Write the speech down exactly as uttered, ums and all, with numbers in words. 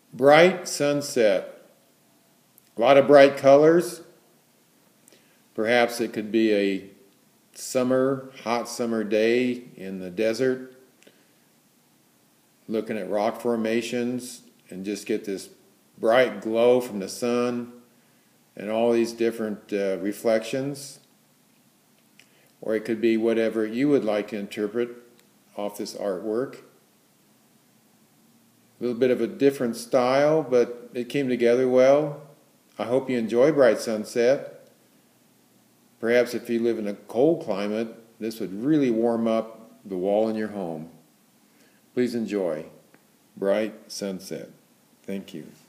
Bright sunset. A lot of bright colors. Perhaps it could be a summer, hot summer day in the desert, looking at rock formations and just get this bright glow from the sun and all these different uh, reflections. Or it could be whatever you would like to interpret off this artwork. A little bit of a different style, but it came together well. I hope you enjoy Bright Sunset. Perhaps if you live in a cold climate, this would really warm up the wall in your home. Please enjoy Bright Sunset. Thank you.